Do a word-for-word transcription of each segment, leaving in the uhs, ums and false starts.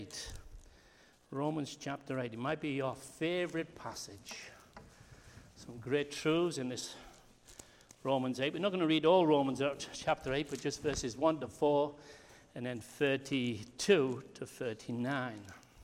Romans chapter eight. It might be your favorite passage. Some great truths in this Romans eight. We're not going to read all Romans chapter eight, but just verses one to four and then thirty-two to thirty-nine.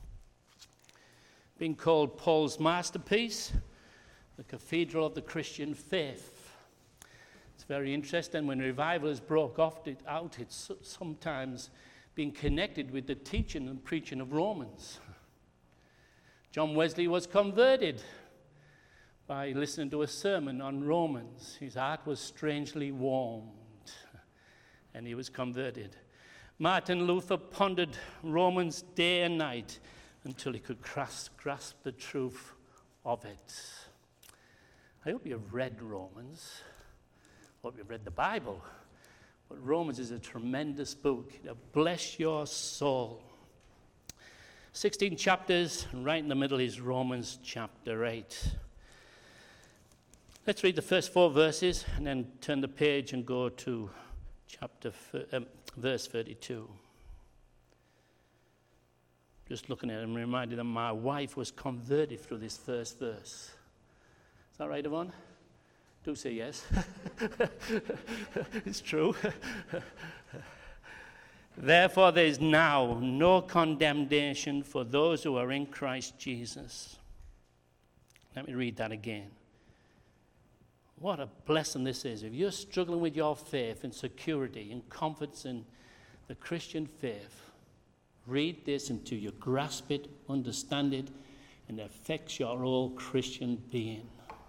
Being called Paul's masterpiece, the cathedral of the Christian faith. It's very interesting. When revivals broke off it out, it's sometimes been connected with the teaching and preaching of Romans. John Wesley was converted by listening to a sermon on Romans. His heart was strangely warmed, and he was converted. Martin Luther pondered Romans day and night until he could grasp, grasp the truth of it. I hope you've read Romans. I hope you've read the Bible. But Romans is a tremendous book. It'll bless your soul. sixteen chapters, and right in the middle is Romans chapter eight. Let's read the first four verses and then turn the page and go to chapter um, verse thirty-two. Just looking at it, I'm reminded that my wife was converted through this first verse. Is that right, Yvonne? Do say yes. It's true. Therefore, there is now no condemnation for those who are in Christ Jesus. Let me read that again. What a blessing this is. If you're struggling with your faith and security and confidence in the Christian faith, read this until you grasp it, understand it, and it affects your whole Christian being.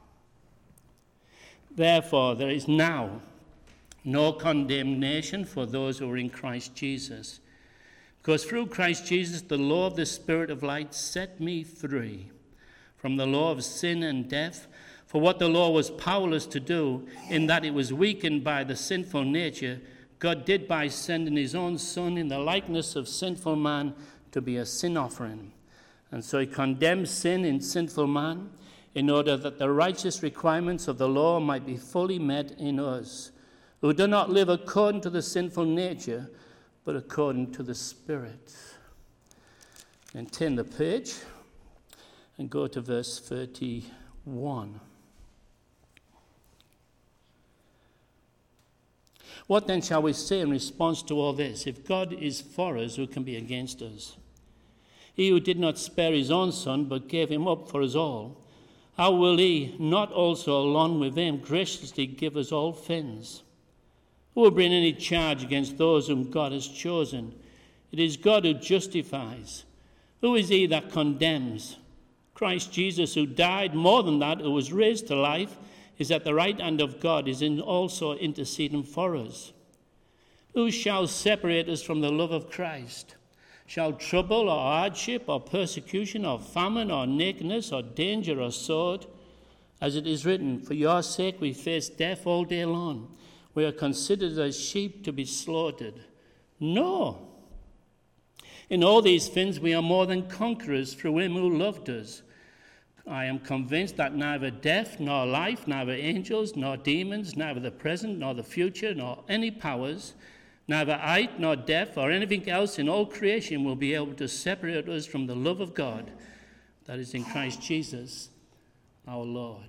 Therefore, there is now no condemnation for those who are in Christ Jesus. Because through Christ Jesus, the law of the Spirit of light set me free from the law of sin and death. For what the law was powerless to do, in that it was weakened by the sinful nature, God did by sending his own Son in the likeness of sinful man to be a sin offering. And so he condemned sin in sinful man, in order that the righteous requirements of the law might be fully met in us, who do not live according to the sinful nature, but according to the Spirit. And turn the page and go to verse thirty-one. What then shall we say in response to all this? If God is for us, who can be against us? He who did not spare his own Son, but gave him up for us all, how will he not also along with him graciously give us all things? Who will bring any charge against those whom God has chosen? It is God who justifies. Who is he that condemns? Christ Jesus, who died, more than that, who was raised to life, is at the right hand of God, is in also interceding for us. Who shall separate us from the love of Christ? Shall trouble or hardship or persecution or famine or nakedness or danger or sword? As it is written, for your sake we face death all day long. We are considered as sheep to be slaughtered. No. In all these things we are more than conquerors through him who loved us. I am convinced that neither death nor life, neither angels nor demons, neither the present nor the future, nor any powers, neither height nor depth or anything else in all creation will be able to separate us from the love of God that is in Christ Jesus, our Lord.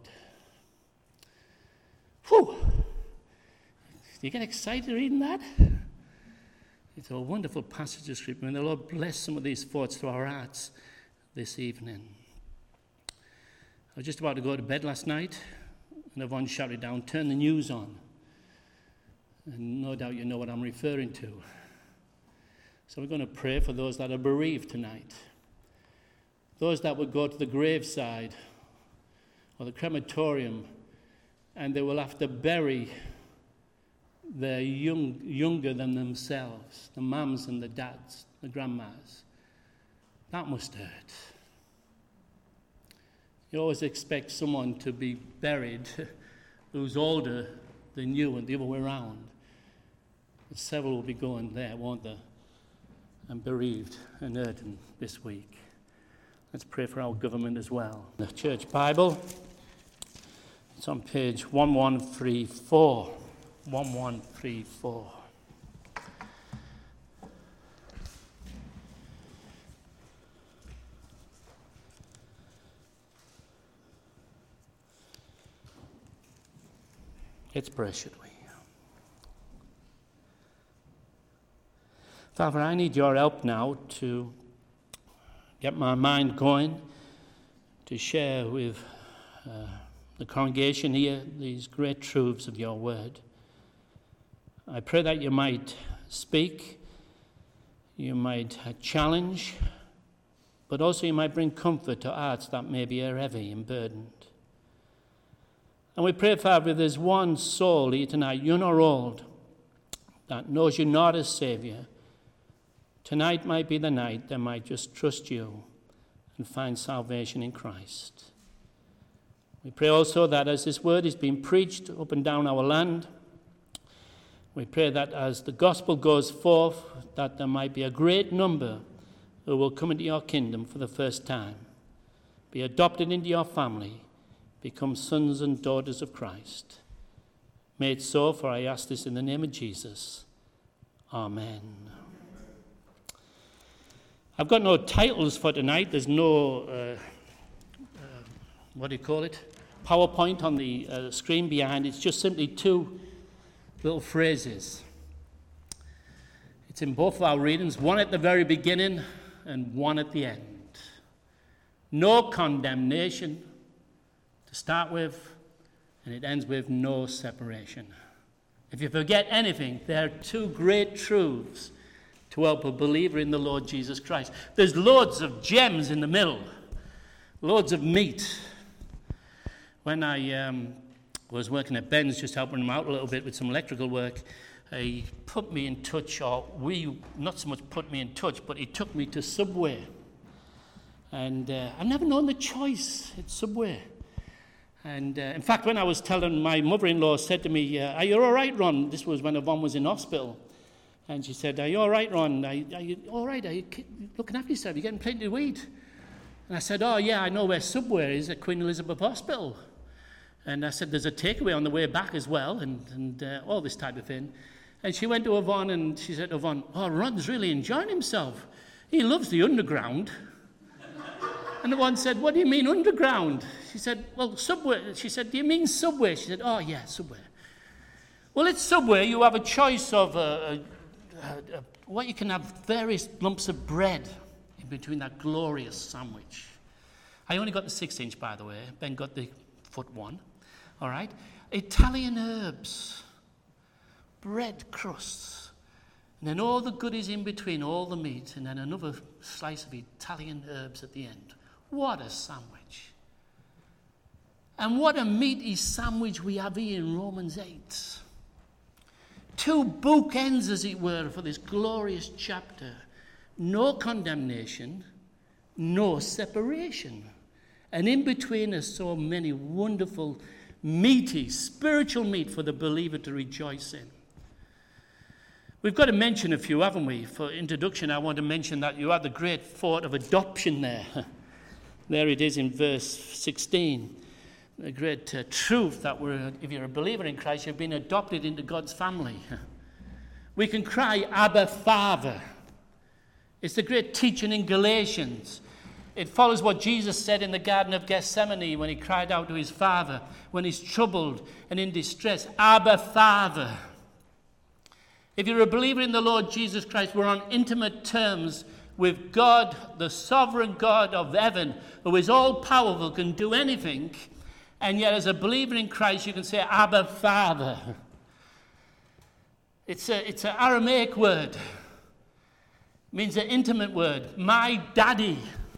Whew! Do you get excited reading that? It's a wonderful passage of Scripture, and the Lord bless some of these thoughts to our hearts this evening. I was just about to go to bed last night, and Yvonne shouted down, "Turn the news on." And no doubt you know what I'm referring to. So we're going to pray for those that are bereaved tonight. Those that would go to the graveside or the crematorium and they will have to bury their young, younger than themselves, the mums and the dads, the grandmas. That must hurt. You always expect someone to be buried who's older than you and the other way around. But several will be going there, won't they? And bereaved and hurting this week. Let's pray for our government as well. The Church Bible, it's on page one one three four. one one three four. Let's pray, should we? Father, I need your help now to get my mind going, to share with uh, the congregation here these great truths of your word. I pray that you might speak, you might uh, challenge, but also you might bring comfort to hearts that maybe are heavy and burdened. And we pray, Father, if there's one soul here tonight, young or old, that knows you not as Saviour, tonight might be the night they might just trust you and find salvation in Christ. We pray also that as this word is being preached up and down our land, we pray that as the gospel goes forth, that there might be a great number who will come into your kingdom for the first time, be adopted into your family, become sons and daughters of Christ. May it so, for I ask this in the name of Jesus. Amen. I've got no titles for tonight. There's no, uh, uh, what do you call it, PowerPoint on the uh, screen behind. It's just simply two little phrases. It's in both of our readings, one at the very beginning and one at the end. No condemnation to start with, and it ends with no separation. If you forget anything, there are two great truths to help a believer in the Lord Jesus Christ. There's loads of gems in the middle, loads of meat. When I um, was working at Ben's, just helping him out a little bit with some electrical work, he put me in touch, or we, not so much put me in touch, but he took me to Subway. And uh, I've never known the choice at Subway. And uh, in fact, when I was telling, my mother-in-law said to me, uh, are you all right, Ron? This was when Yvonne was in hospital. And she said, are you all right, Ron? Are you, are you all right? Are you looking after yourself? Are you getting plenty to eat? And I said, oh, yeah, I know where Subway is at Queen Elizabeth Hospital. And I said, there's a takeaway on the way back as well, and, and uh, all this type of thing. And she went to Yvonne and she said to Yvonne, oh, Ron's really enjoying himself. He loves the underground. And Yvonne said, what do you mean underground? She said, well, Subway. She said, do you mean Subway? She said, oh, yeah, Subway. Well, at Subway, you have a choice of uh, uh, uh, what you can have various lumps of bread in between that glorious sandwich. I only got the six inch, by the way. Ben got the foot one. All right? Italian herbs, bread crusts, and then all the goodies in between, all the meat, and then another slice of Italian herbs at the end. What a sandwich. And what a meaty sandwich we have here in Romans eight. Two bookends, as it were, for this glorious chapter. No condemnation, no separation. And in between are so many wonderful, meaty, spiritual meat for the believer to rejoice in. We've got to mention a few, haven't we? For introduction, I want to mention that you have the great thought of adoption there. There it is in verse sixteen. The great uh, truth that we're, if you're a believer in Christ, you've been adopted into God's family. We can cry, Abba, Father. It's the great teaching in Galatians. It follows what Jesus said in the Garden of Gethsemane when he cried out to his Father when he's troubled and in distress. Abba, Father. If you're a believer in the Lord Jesus Christ, we're on intimate terms with God, the sovereign God of heaven, who is all-powerful, can do anything. And yet, as a believer in Christ, you can say, Abba, Father. It's a, it's an Aramaic word. It means an intimate word. My daddy.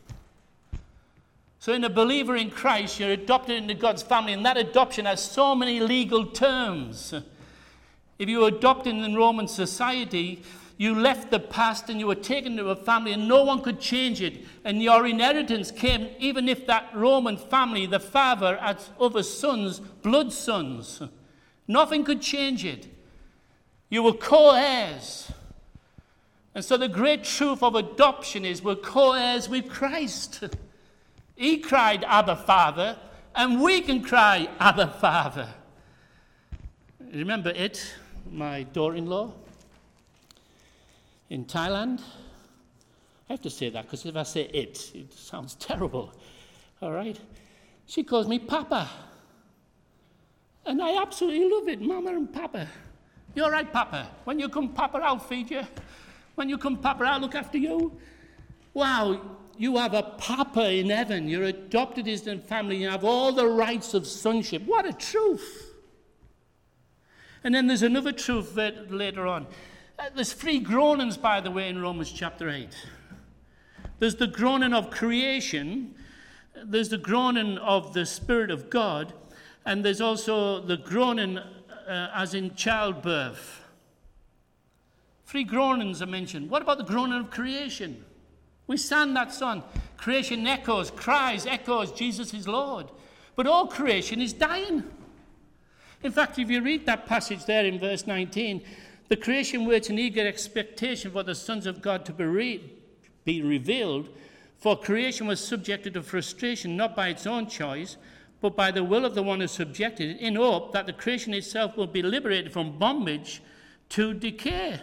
So in a believer in Christ, you're adopted into God's family, and that adoption has so many legal terms. If you were adopted in Roman society, you left the past and you were taken to a family and no one could change it. And your inheritance came, even if that Roman family, the father had other sons, blood sons. Nothing could change it. You were co-heirs. And so the great truth of adoption is we're co-heirs with Christ. He cried, Abba, Father, and we can cry, Abba, Father. Remember it, my daughter-in-law in Thailand? I have to say that because if I say it, it sounds terrible. All right? She calls me Papa. And I absolutely love it, Mama and Papa. You're right, Papa. When you come, Papa, I'll feed you. When you come, Papa, I'll look after you. Wow, you have a Papa in heaven. You're adopted into the family. You have all the rights of sonship. What a truth. And then there's another truth that later on. Uh, there's three groanings, by the way, in Romans chapter eight. There's the groaning of creation. There's the groaning of the Spirit of God. And there's also the groaning uh, as in childbirth. Three groanings are mentioned. What about the groaning of creation? We sang that song. Creation echoes, cries, echoes, Jesus is Lord. But all creation is dying. In fact, if you read that passage there in verse nineteen, the creation waits in eager expectation for the sons of God to be, re- be revealed. For creation was subjected to frustration, not by its own choice, but by the will of the one who subjected it, in hope that the creation itself will be liberated from bondage to decay.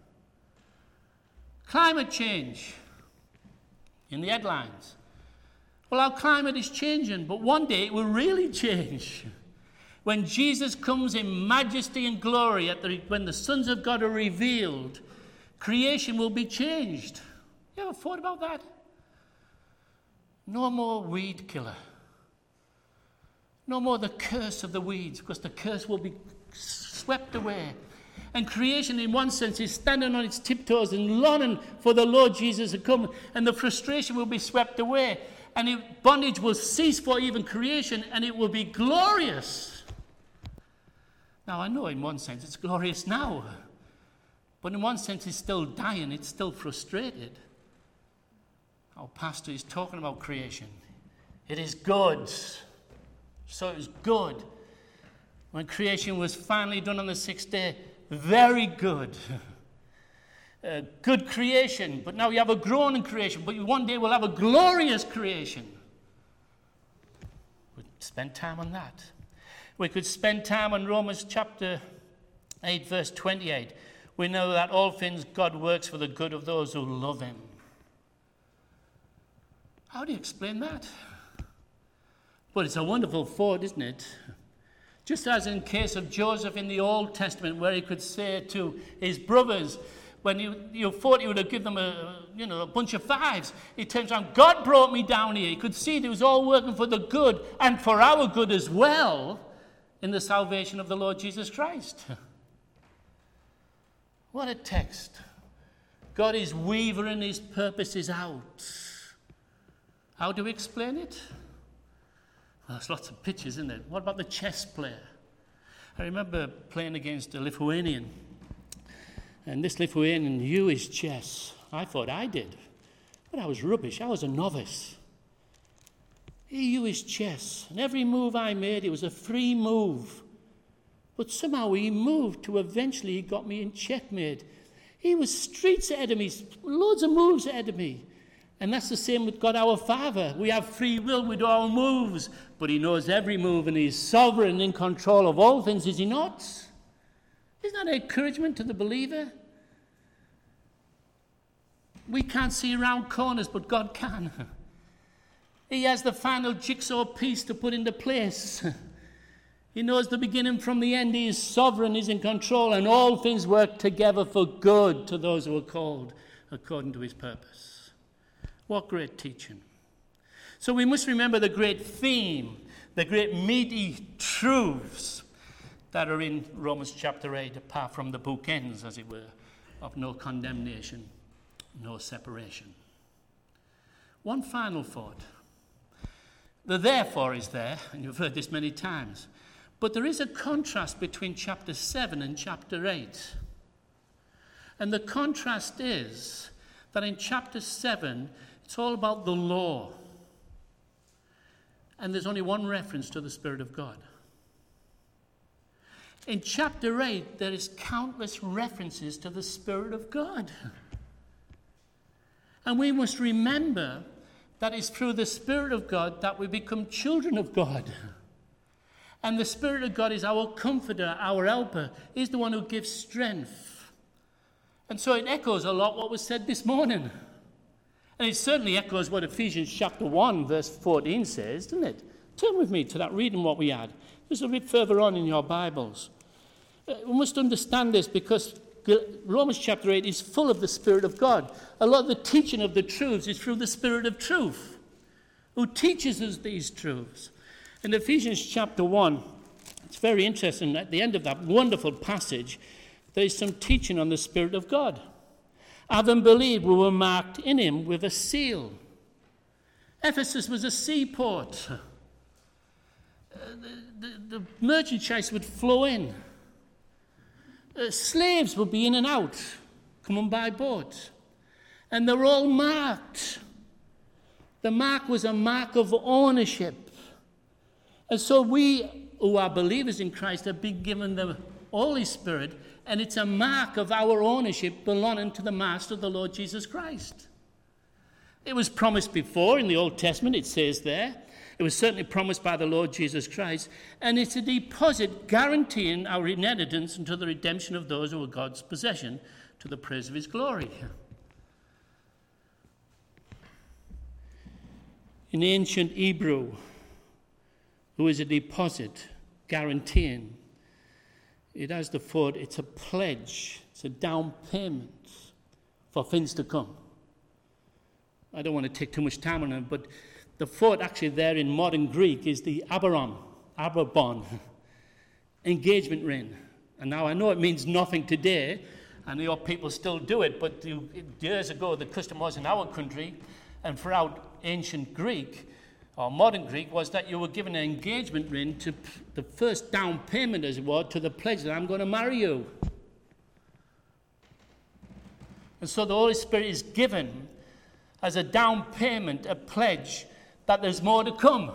Climate change in the headlines. Well, our climate is changing, but one day it will really change. When Jesus comes in majesty and glory, at the, when the sons of God are revealed, creation will be changed. You ever thought about that? No more weed killer. No more the curse of the weeds, because the curse will be swept away. And creation, in one sense, is standing on its tiptoes and longing for the Lord Jesus to come. And the frustration will be swept away. And it, bondage will cease for even creation, and it will be glorious. Now, I know in one sense it's glorious now. But in one sense it's still dying. It's still frustrated. Our pastor is talking about creation. It is good. So it was good. When creation was finally done on the sixth day, very good. Uh, good creation. But now you have a groaning creation. But one day we'll have a glorious creation. We'd spend time on that. We could spend time on Romans chapter eight, verse twenty-eight. We know that all things God works for the good of those who love him. How do you explain that? Well, it's a wonderful thought, isn't it? Just as in case of Joseph in the Old Testament, where he could say to his brothers, when you, you thought he would have given them a, you know, a bunch of fives, he turns around, God brought me down here. He could see it was all working for the good and for our good as well in the salvation of the Lord Jesus Christ. What a text. God is weaving his purposes out. How do we explain it? Well, there's lots of pictures, isn't it? What about the chess player? I remember playing against a Lithuanian. And this Lithuanian knew his chess. I thought I did. But I was rubbish. I was a novice. He knew his chess. And every move I made, it was a free move. But somehow he moved to eventually he got me in checkmate. He was streets ahead of me, loads of moves ahead of me. And that's the same with God our Father. We have free will, we do our moves, but he knows every move and he's sovereign in control of all things, is he not? Isn't that an encouragement to the believer? We can't see around corners, but God can. He has the final jigsaw piece to put into place. He knows the beginning from the end. He is sovereign, he's in control, and all things work together for good to those who are called according to his purpose. What great teaching. So we must remember the great theme, the great meaty truths that are in Romans chapter eight, apart from the bookends, as it were, of no condemnation, no separation. One final thought. The therefore is there, and you've heard this many times, but there is a contrast between chapter seven and chapter eight. And the contrast is that in chapter seven, it's all about the law. And there's only one reference to the Spirit of God. In chapter eight, there is countless references to the Spirit of God. And we must remember that it's through the Spirit of God that we become children of God. And the Spirit of God is our comforter, our helper. He's the one who gives strength. And so it echoes a lot what was said this morning. And it certainly echoes what Ephesians chapter one, verse fourteen says, doesn't it? Turn with me to that reading what we had. Just a bit further on in your Bibles. Uh, we must understand this because Romans chapter eight is full of the Spirit of God. A lot of the teaching of the truths is through the Spirit of truth, who teaches us these truths. In Ephesians chapter one, it's very interesting. At the end of that wonderful passage, there is some teaching on the Spirit of God. Having believed, we were marked in him with a seal. Ephesus was a seaport. Uh, the, the, the merchandise would flow in. Uh, slaves would be in and out, coming by boat. And they were all marked. The mark was a mark of ownership. And so we, who are believers in Christ, have been given the Holy Spirit, and it's a mark of our ownership belonging to the Master, the Lord Jesus Christ. It was promised before in the Old Testament, it says there. It was certainly promised by the Lord Jesus Christ, and it's a deposit guaranteeing our inheritance unto the redemption of those who are God's possession, to the praise of his glory. In ancient Hebrew, who is a deposit guaranteeing, it has the thought, it's a pledge, it's a down payment for things to come. I don't want to take too much time on it, but the thought actually there in modern Greek is the aberon, aberbon, engagement ring. And now I know it means nothing today, and your people still do it, but years ago the custom was in our country, and throughout ancient Greek, or modern Greek, was that you were given an engagement ring to p- the first down payment, as it were, to the pledge that I'm going to marry you. And so the Holy Spirit is given as a down payment, a pledge that there's more to come.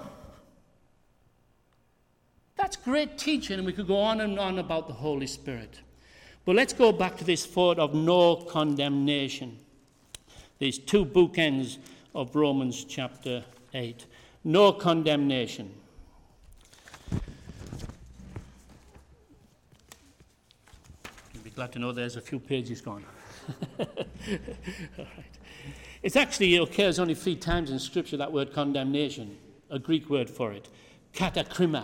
That's great teaching, and we could go on and on about the Holy Spirit. But let's go back to this thought of no condemnation. These two bookends of Romans chapter eight. No condemnation. You'll be glad to know there's a few pages gone. All right. It's actually, it occurs only three times in Scripture, that word condemnation, a Greek word for it, katakrima.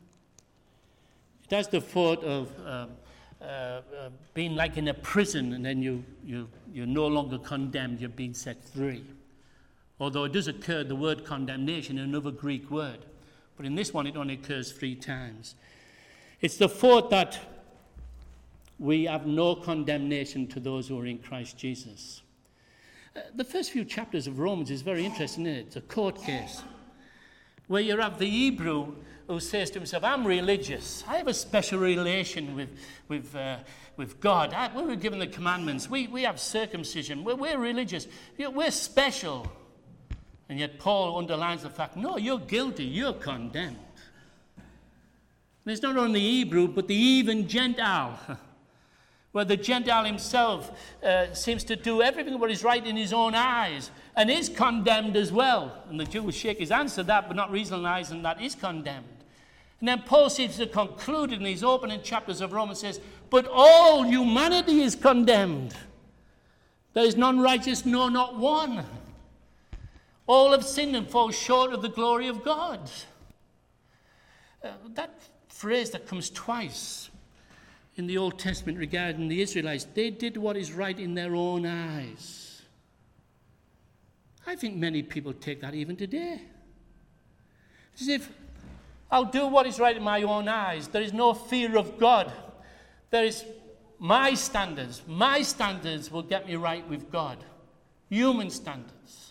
It has the thought of um, uh, uh, being like in a prison, and then you, you, you're no longer condemned, you're being set free. Although it does occur, the word condemnation, in another Greek word. But in this one, it only occurs three times. It's the thought that we have no condemnation to those who are in Christ Jesus. Uh, the first few chapters of Romans is very interesting, isn't it? It's a court case where you have the Hebrew who says to himself, I'm religious. I have a special relation with, with, uh, with God. I, we were given the commandments. We, we have circumcision. We're, we're religious. We're special. And yet Paul underlines the fact, no, you're guilty, you're condemned. And it's not only the Hebrew, but the even Gentile, where the Gentile himself uh, seems to do everything what is right in his own eyes, and is condemned as well. And the Jew will shake his hands to that, but not realizing that is condemned. And then Paul seems to conclude in these opening chapters of Romans, says, but all humanity is condemned. There is none righteous, no, not one. All have sinned and fall short of the glory of God. Uh, that phrase that comes twice in the Old Testament regarding the Israelites, they did what is right in their own eyes. I think many people take that even today. As if, I'll do what is right in my own eyes. There is no fear of God. There is my standards. My standards will get me right with God. Human standards.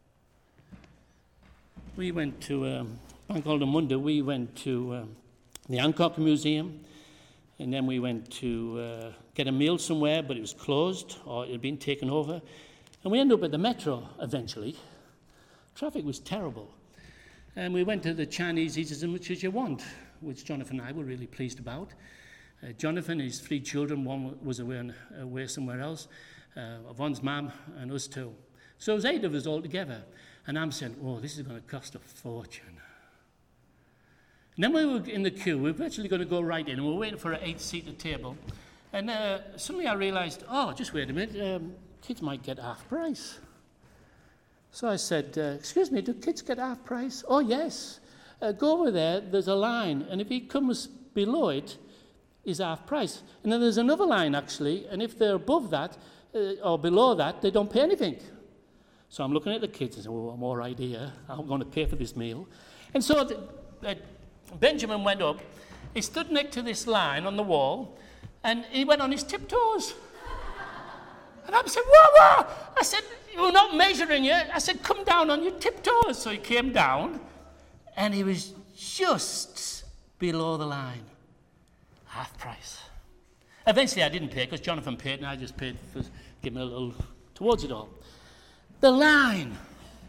We went to um, Bank Holiday Monday. We went to um, the Hancock Museum, and then we went to uh, get a meal somewhere, but it was closed or it had been taken over. And we ended up at the Metro eventually. Traffic was terrible. And we went to the Chinese Eat As Much As You Want, which Jonathan and I were really pleased about. Uh, Jonathan, his three children, one was away, away somewhere else, uh, one's mum and us two. So it was eight of us all together. And I'm saying, oh, this is going to cost a fortune. And then we were in the queue. We were actually going to go right in, and we were waiting for an eight-seater table. And uh, suddenly I realized, oh, just wait a minute, um, kids might get half price. So I said, uh, excuse me, do kids get half price? Oh, yes. uh, go over there, there's a line, and if he comes below it, he's half price. And then there's another line, actually, and if they're above that, uh, or below that, they don't pay anything. So I'm looking at the kids and saying, well, I'm all right here. I'm going to pay for this meal. And so the, uh, Benjamin went up. He stood next to this line on the wall, and he went on his tiptoes. And I said, whoa, whoa! I said, you're not measuring it. I said, come down on your tiptoes. So he came down, and he was just below the line. Half price. Eventually I didn't pay, because Jonathan paid, and I just paid for giving a little towards it all. The line.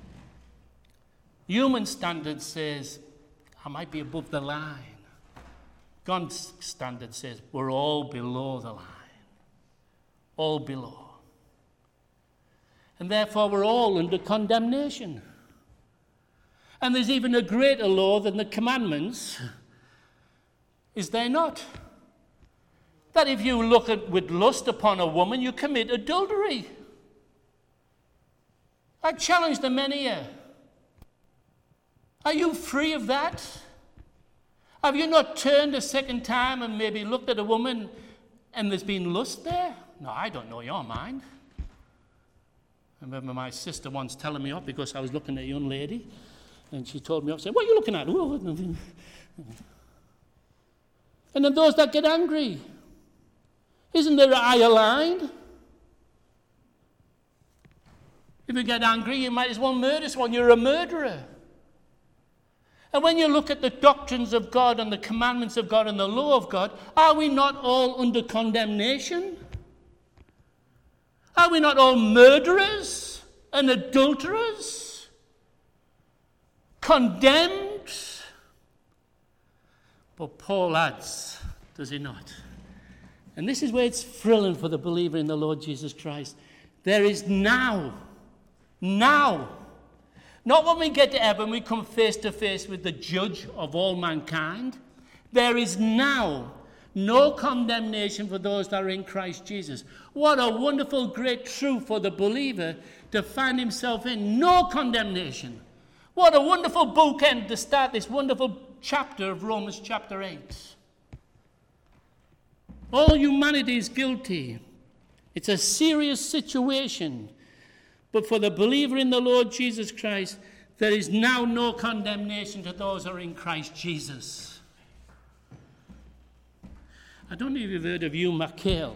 Human standard says, I might be above the line. God's standard says, we're all below the line. All below. And therefore we're all under condemnation. And there's even a greater law than the commandments. Is there not? That if you look at, with lust upon a woman, you commit adultery. I challenge the men here. Are you free of that? Have you not turned a second time and maybe looked at a woman and there's been lust there? No, I don't know your mind. I remember my sister once telling me off because I was looking at a young lady, and she told me off, saying, what are you looking at? And then those that get angry, isn't there an eye aligned? If you get angry, you might as well murder someone. You're a murderer. And when you look at the doctrines of God and the commandments of God and the law of God, are we not all under condemnation? Are we not all murderers and adulterers? Condemned? But Paul adds, does he not? And this is where it's thrilling for the believer in the Lord Jesus Christ. There is now, now, not when we get to heaven, we come face to face with the judge of all mankind. There is now no condemnation for those that are in Christ Jesus. What a wonderful, great truth for the believer to find himself in. No condemnation. What a wonderful bookend to start this wonderful chapter of Romans chapter eight. All humanity is guilty. It's a serious situation. But for the believer in the Lord Jesus Christ, there is now no condemnation to those who are in Christ Jesus. I don't know if you've heard of Hugh McHale.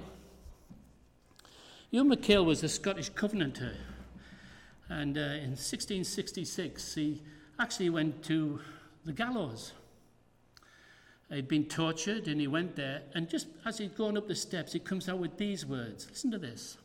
Hugh McHale was a Scottish Covenanter. And uh, in sixteen sixty-six, he actually went to the gallows. He'd been tortured, and he went there. And just as he'd gone up the steps, he comes out with these words. Listen to this.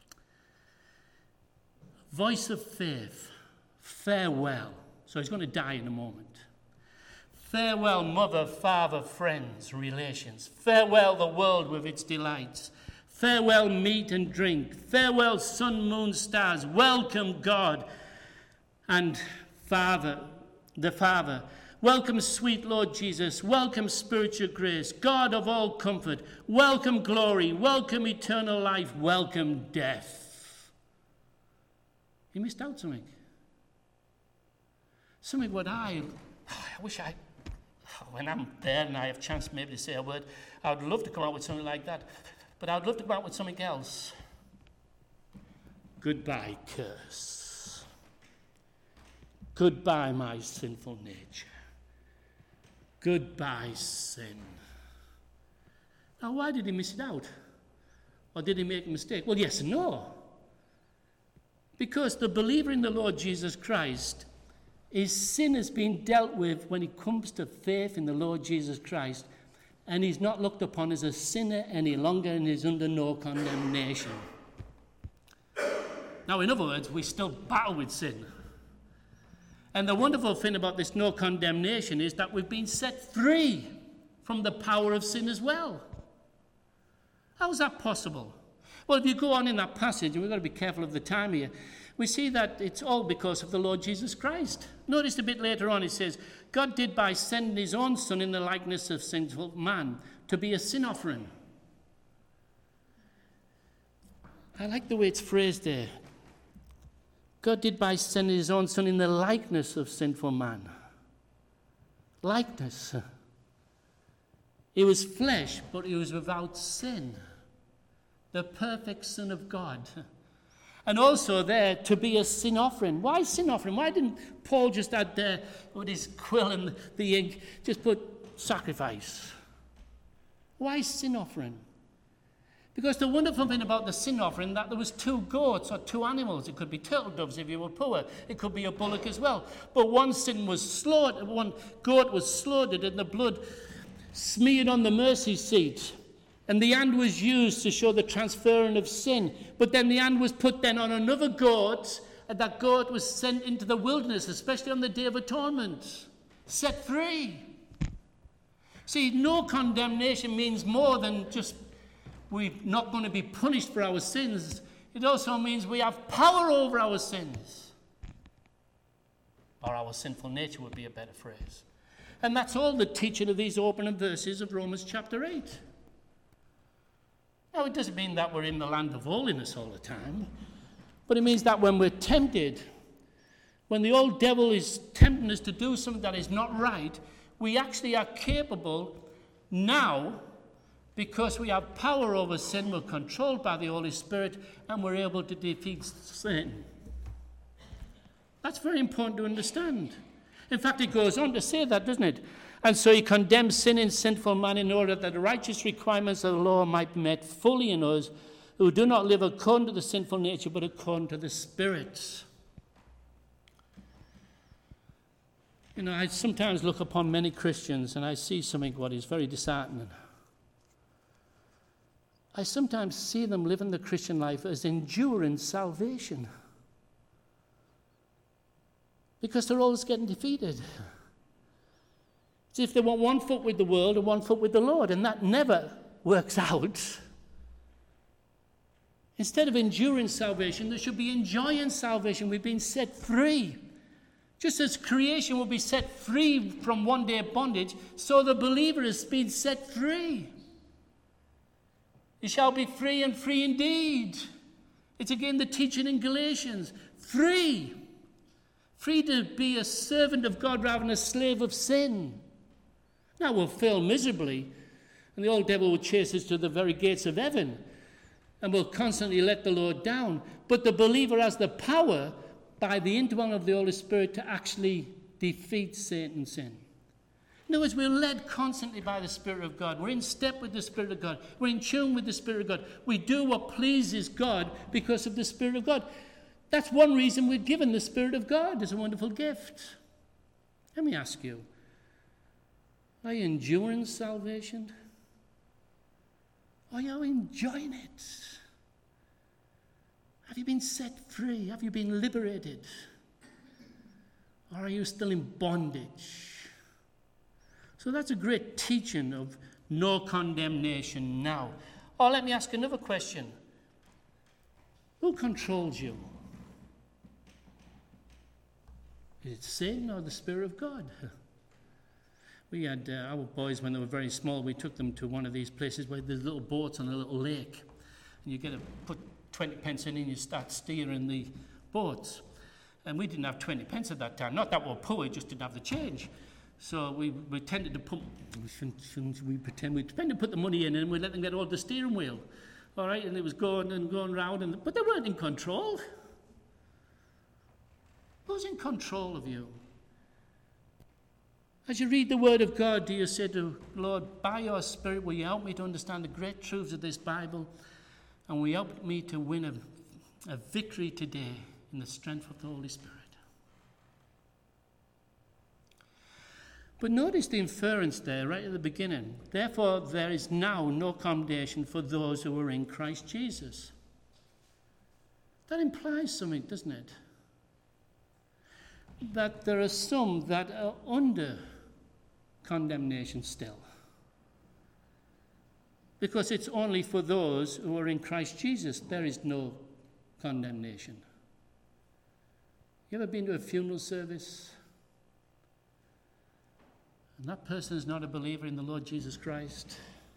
Voice of faith, farewell. So he's going to die in a moment. Farewell, mother, father, friends, relations. Farewell, the world with its delights. Farewell, meat and drink. Farewell, sun, moon, stars. Welcome, God and Father, the Father. Welcome, sweet Lord Jesus. Welcome, spiritual grace. God of all comfort. Welcome, glory. Welcome, eternal life. Welcome, death. He missed out something. Something what I, I wish I, when I'm there and I have a chance maybe to say a word, I would love to come out with something like that. But I would love to come out with something else. Goodbye, curse. Goodbye, my sinful nature. Goodbye, sin. Now, why did he miss it out? Or did he make a mistake? Well, yes and no. Because the believer in the Lord Jesus Christ, his sin has been dealt with when it comes to faith in the Lord Jesus Christ, and he's not looked upon as a sinner any longer, and is under no condemnation. Now, in other words, we still battle with sin. And the wonderful thing about this no condemnation is that we've been set free from the power of sin as well. How is that possible? Well, if you go on in that passage, and we've got to be careful of the time here, we see that it's all because of the Lord Jesus Christ. Notice a bit later on, it says, God did by sending his own Son in the likeness of sinful man to be a sin offering. I like the way it's phrased there. God did by sending his own Son in the likeness of sinful man. likeness. He was flesh, but he was without sin. The perfect Son of God. And also there to be a sin offering. Why sin offering? Why didn't Paul just add there with his quill and the ink, just put sacrifice? Why sin offering? Because the wonderful thing about the sin offering, that there was two goats or two animals. It could be turtle doves if you were poor. It could be a bullock as well. But one sin was slaughtered, one goat was slaughtered and the blood smeared on the mercy seat. And the hand was used to show the transferring of sin. But then the hand was put then on another goat, and that goat was sent into the wilderness, especially on the Day of Atonement, set free. See, no condemnation means more than just we're not going to be punished for our sins. It also means we have power over our sins. Or our sinful nature would be a better phrase. And that's all the teaching of these opening verses of Romans chapter eight. Now, it doesn't mean that we're in the land of holiness all the time, but it means that when we're tempted, when the old devil is tempting us to do something that is not right, we actually are capable now, because we have power over sin, we're controlled by the Holy Spirit, and we're able to defeat sin. That's very important to understand. In fact, it goes on to say that, doesn't it? And so he condemns sin in sinful man in order that the righteous requirements of the law might be met fully in us who do not live according to the sinful nature, but according to the Spirit. You know, I sometimes look upon many Christians and I see something what is very disheartening. I sometimes see them living the Christian life as enduring salvation, because they're always getting defeated. It's as if they want one foot with the world and one foot with the Lord, and that never works out. Instead of enduring salvation, they should be enjoying salvation. We've been set free. Just as creation will be set free from one day of bondage, so the believer has been set free. You shall be free and free indeed. It's again the teaching in Galatians. Free. Free to be a servant of God rather than a slave of sin. Now we'll fail miserably, and the old devil will chase us to the very gates of heaven, and we'll constantly let the Lord down. But the believer has the power, by the indwelling of the Holy Spirit, to actually defeat Satan's sin. In other words, we're led constantly by the Spirit of God. We're in step with the Spirit of God. We're in tune with the Spirit of God. We do what pleases God because of the Spirit of God. That's one reason we're given the Spirit of God as a wonderful gift. Let me ask you, are you enduring salvation? Are you enjoying it? Have you been set free? Have you been liberated? Or are you still in bondage? So that's a great teaching of no condemnation now. Or let me ask another question. Who controls you? Is it Satan or the Spirit of God? We had uh, our boys, when they were very small, we took them to one of these places where there's little boats on a little lake. And you get to put twenty pence in and you start steering the boats. And we didn't have twenty pence at that time. Not that we were poor, we just didn't have the change. So we, we tended to put, we shouldn't, shouldn't we pretend, we tended to put the money in and we let them get all the steering wheel. All right, and it was going and going round, and, but they weren't in control. Who's in control of you? As you read the Word of God, do you say to Lord, by your Spirit, will you help me to understand the great truths of this Bible, and will you help me to win a, a victory today in the strength of the Holy Spirit? But notice the inference there right at the beginning. Therefore, there is now no condemnation for those who are in Christ Jesus. That implies something, doesn't it? That there are some that are under condemnation still. Because it's only for those who are in Christ Jesus there is no condemnation. You ever been to a funeral service? And that person is not a believer in the Lord Jesus Christ.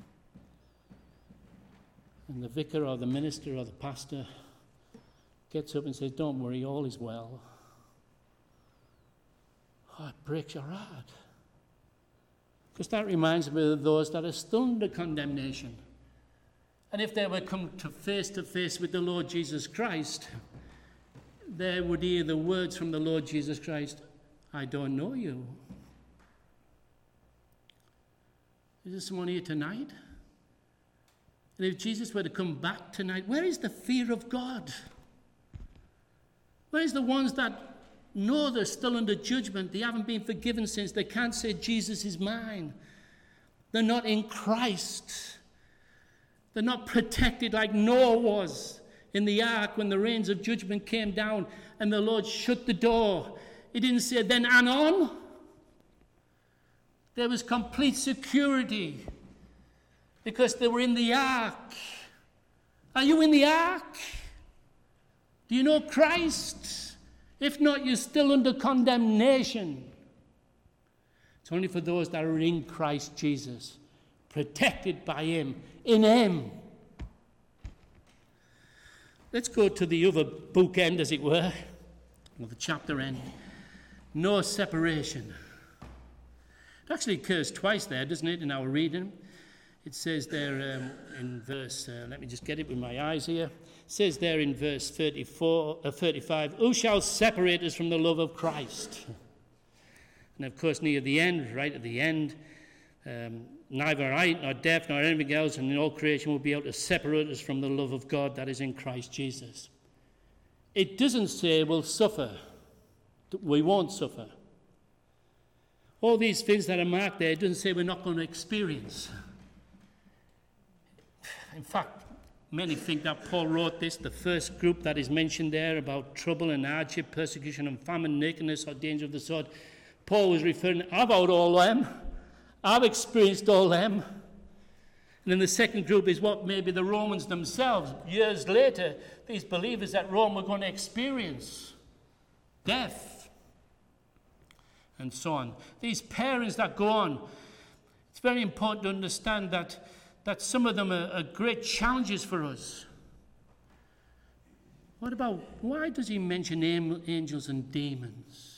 And the vicar or the minister or the pastor gets up and says, don't worry, all is well. Oh, it breaks your heart. Because that reminds me of those that are still under condemnation. And if they were come to face to face with the Lord Jesus Christ, they would hear the words from the Lord Jesus Christ, I don't know you. Is there someone here tonight? And if Jesus were to come back tonight, where is the fear of God? Where is the ones that know they're still under judgment? They haven't been forgiven sins. They can't say, Jesus is mine. They're not in Christ. They're not protected like Noah was in the ark when the rains of judgment came down and the Lord shut the door. He didn't say, then and on. There was complete security because they were in the ark. Are you in the ark? Do you know Christ? If not, you're still under condemnation. It's only for those that are in Christ Jesus, protected by him, in him. Let's go to the other bookend, as it were, or the chapter end. No separation. It actually occurs twice there, doesn't it, in our reading? It says there um, in verse, uh, let me just get it with my eyes here. It says there in verse thirty-four, uh, thirty-five, who shall separate us from the love of Christ? And of course, near the end, right at the end, um, neither height nor depth nor anything else in all creation will be able to separate us from the love of God that is in Christ Jesus. It doesn't say we'll suffer. We won't suffer. All these things that are marked there, it doesn't say we're not going to experience. In fact, many think that Paul wrote this, the first group that is mentioned there about trouble and hardship, persecution and famine, nakedness or danger of the sword. Paul was referring, I've had all them. I've experienced all them. And then the second group is what maybe the Romans themselves, years later, these believers at Rome were going to experience. Death. And so on. These parents that go on, it's very important to understand that that some of them are, are great challenges for us. What about, why does he mention angels and demons?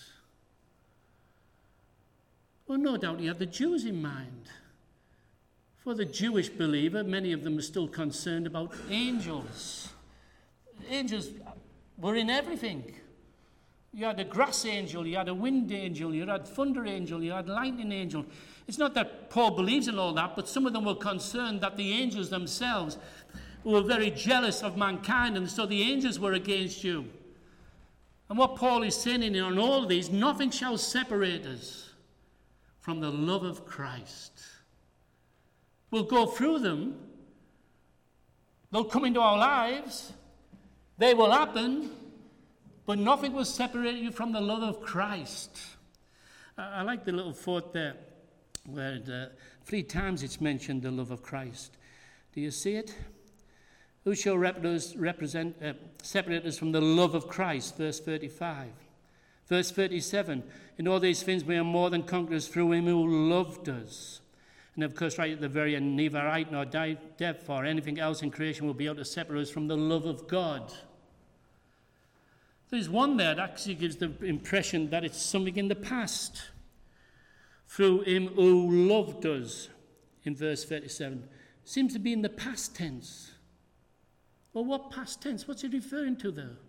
Well, no doubt he had the Jews in mind. For the Jewish believer, many of them are still concerned about angels. Angels were in everything. You had a grass angel, you had a wind angel, you had thunder angel, you had lightning angel. It's not that Paul believes in all that, but some of them were concerned that the angels themselves were very jealous of mankind, and so the angels were against you. And what Paul is saying in on all of these, nothing shall separate us from the love of Christ. We'll go through them. They'll come into our lives. They will happen. But nothing will separate you from the love of Christ. I, I like the little thought there, where the, three times it's mentioned the love of Christ. Do you see it? Who shall represent, uh, separate us from the love of Christ? Verse thirty-five. Verse thirty-seven. In all these things we are more than conquerors through him who loved us. And of course, right at the very end, neither height nor depth or anything else in creation will be able to separate us from the love of God. There's one there that actually gives the impression that it's something in the past. Through him who loved us, in verse thirty-seven. Seems to be in the past tense. Well, what past tense? What's it referring to there?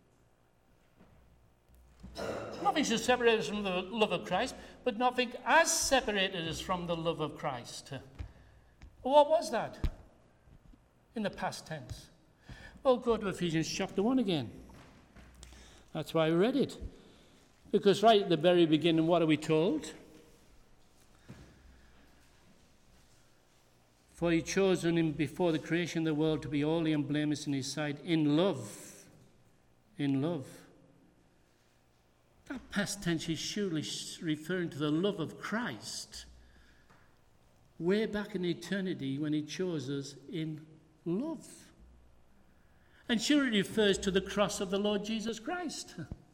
Nothing should separate us from the love of Christ, but nothing has separated us from the love of Christ. What was that? In the past tense. Well, go to Ephesians chapter one again. That's why I read it. Because right at the very beginning, what are we told? For he chose him before the creation of the world to be holy and blameless in his sight, in love. In love. That past tense is surely referring to the love of Christ. Way back in eternity when he chose us in love. And sure, it refers to the cross of the Lord Jesus Christ.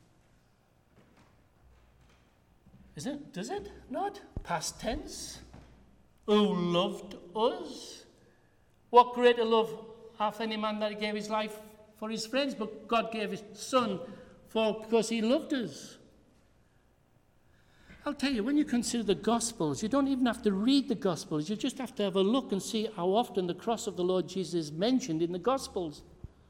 Is it? Does it not? Past tense. Who loved us? What greater love hath any man that he gave his life for his friends? But God gave his Son for because he loved us. I'll tell you, when you consider the Gospels, you don't even have to read the Gospels. You just have to have a look and see how often the cross of the Lord Jesus is mentioned in the Gospels.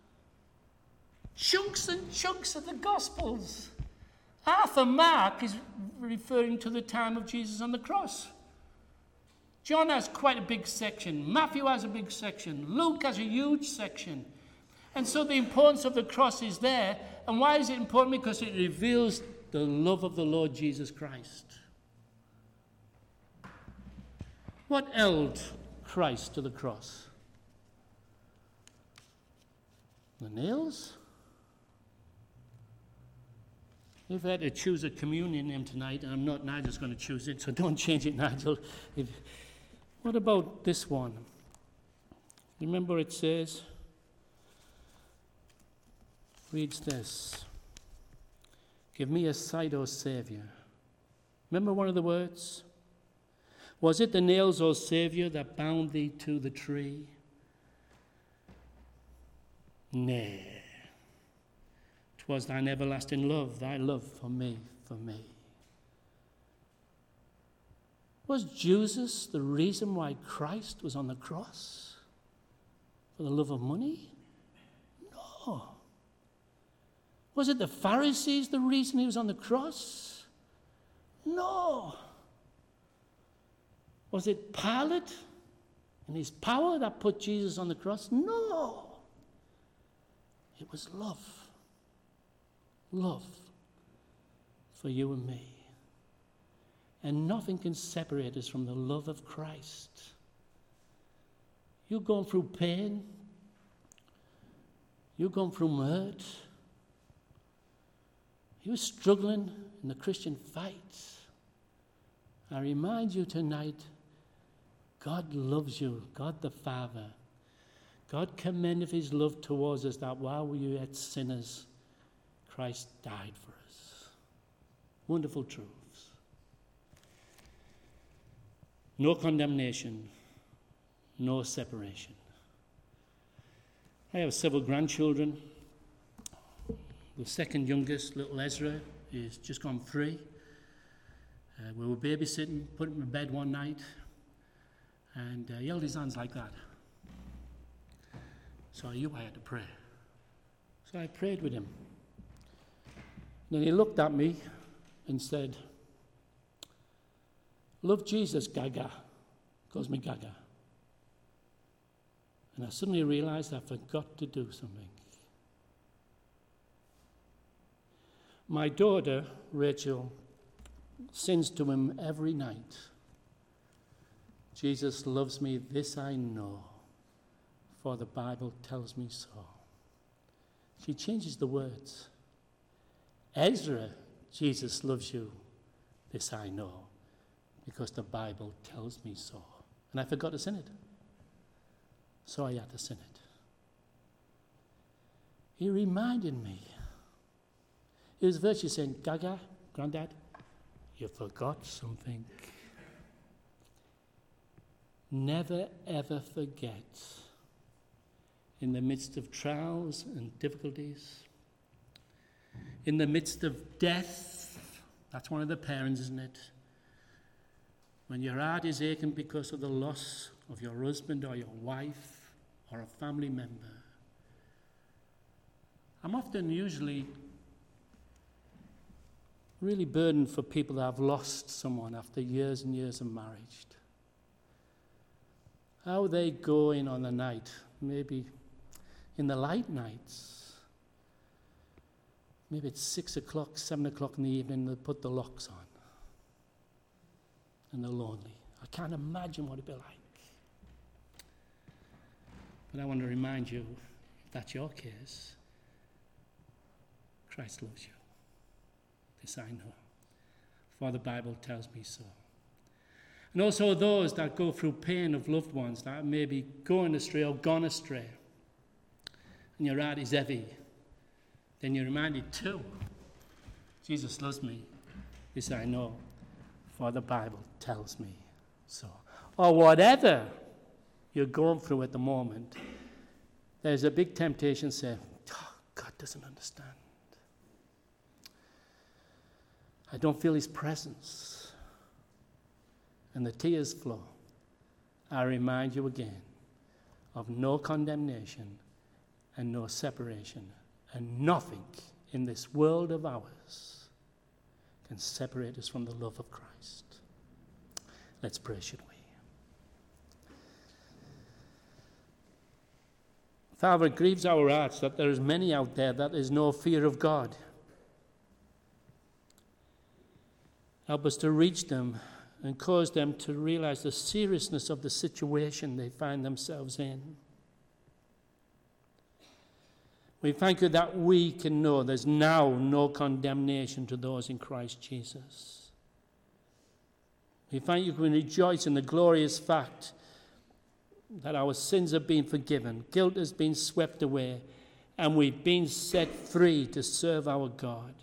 Chunks and chunks of the Gospels. Half of Mark is referring to the time of Jesus on the cross. John has quite a big section. Matthew has a big section. Luke has a huge section. And so the importance of the cross is there. And why is it important? Because it reveals the love of the Lord Jesus Christ. What held Christ to the cross? The nails? If I had to choose a communion name tonight, and I'm not Nigel's going to choose it, so don't change it, Nigel. If, what about this one? Remember it says, reads this, give me a sight, O Saviour. Remember one of the words? Was it the nails, O Saviour, that bound thee to the tree? Nay. 'Twas thine everlasting love, thy love for me, for me. Was Jesus the reason why Christ was on the cross? For the love of money? No. Was it the Pharisees the reason he was on the cross? No. Was it Pilate and his power that put Jesus on the cross? No. It was love. Love for you and me. And nothing can separate us from the love of Christ. You're going through pain. You're going through hurt. You're struggling in the Christian fight. I remind you tonight, God loves you, God the Father. God commendeth his love towards us that while we were yet sinners, Christ died for us. Wonderful truths. No condemnation, no separation. I have several grandchildren. The second youngest, little Ezra, is just gone three. Uh, we were babysitting, put him in bed one night, and uh, he held his hands like that. So I knew I had to pray. So I prayed with him. Then he looked at me and said, love Jesus, Gaga. Calls me Gaga. And I suddenly realized I forgot to do something. My daughter, Rachel, sings to him every night. Jesus loves me, this I know, for the Bible tells me so. She changes the words. Ezra, Jesus loves you, this I know, because the Bible tells me so. And I forgot to sing it. So I had to sing it. He reminded me. He was virtually saying, Gaga, Granddad, you forgot something. Never, ever forget, in the midst of trials and difficulties, in the midst of death, that's one of the parents, isn't it? When your heart is aching because of the loss of your husband or your wife or a family member. I'm often usually really burdened for people that have lost someone after years and years of marriage. How are they going on the night? Maybe in the light nights. Maybe it's six o'clock, seven o'clock in the evening, they put the locks on. And they're lonely. I can't imagine what it'd be like. But I want to remind you, if that's your case, Christ loves you. This I know, for the Bible tells me so. And also those that go through pain of loved ones that may be going astray or gone astray, and your heart is heavy, then you're reminded too, Jesus loves me, this I know, for the Bible tells me so. Or whatever you're going through at the moment, there's a big temptation to say, oh, God doesn't understand. I don't feel his presence. and the tears flow, I remind you again of no condemnation and no separation, and nothing in this world of ours can separate us from the love of Christ. Let's pray, should we? Father, it grieves our hearts that there is many out there that there's no fear of God. Help us to reach them and cause them to realize the seriousness of the situation they find themselves in. We thank you that we can know there's now no condemnation to those in Christ Jesus. We thank you, we can rejoice in the glorious fact that our sins have been forgiven, guilt has been swept away, and we've been set free to serve our God.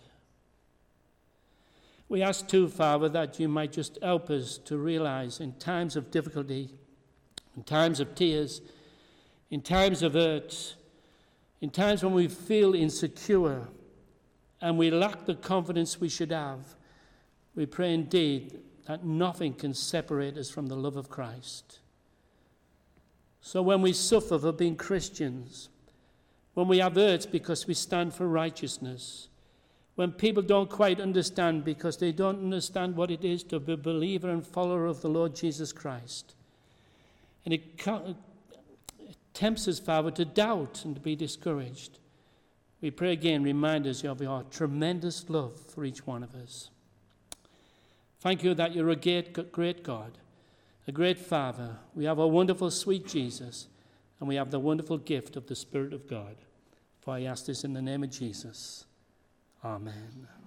We ask too, Father, that you might just help us to realize in times of difficulty, in times of tears, in times of hurt, in times when we feel insecure and we lack the confidence we should have, we pray indeed that nothing can separate us from the love of Christ. So when we suffer for being Christians, when we have hurts because we stand for righteousness, when people don't quite understand because they don't understand what it is to be a believer and follower of the Lord Jesus Christ, and it, it tempts us, Father, to doubt and to be discouraged, we pray again, remind us of your tremendous love for each one of us. Thank you that you're a great, great God, a great Father. We have a wonderful, sweet Jesus, and we have the wonderful gift of the Spirit of God. For I ask this in the name of Jesus. Amen.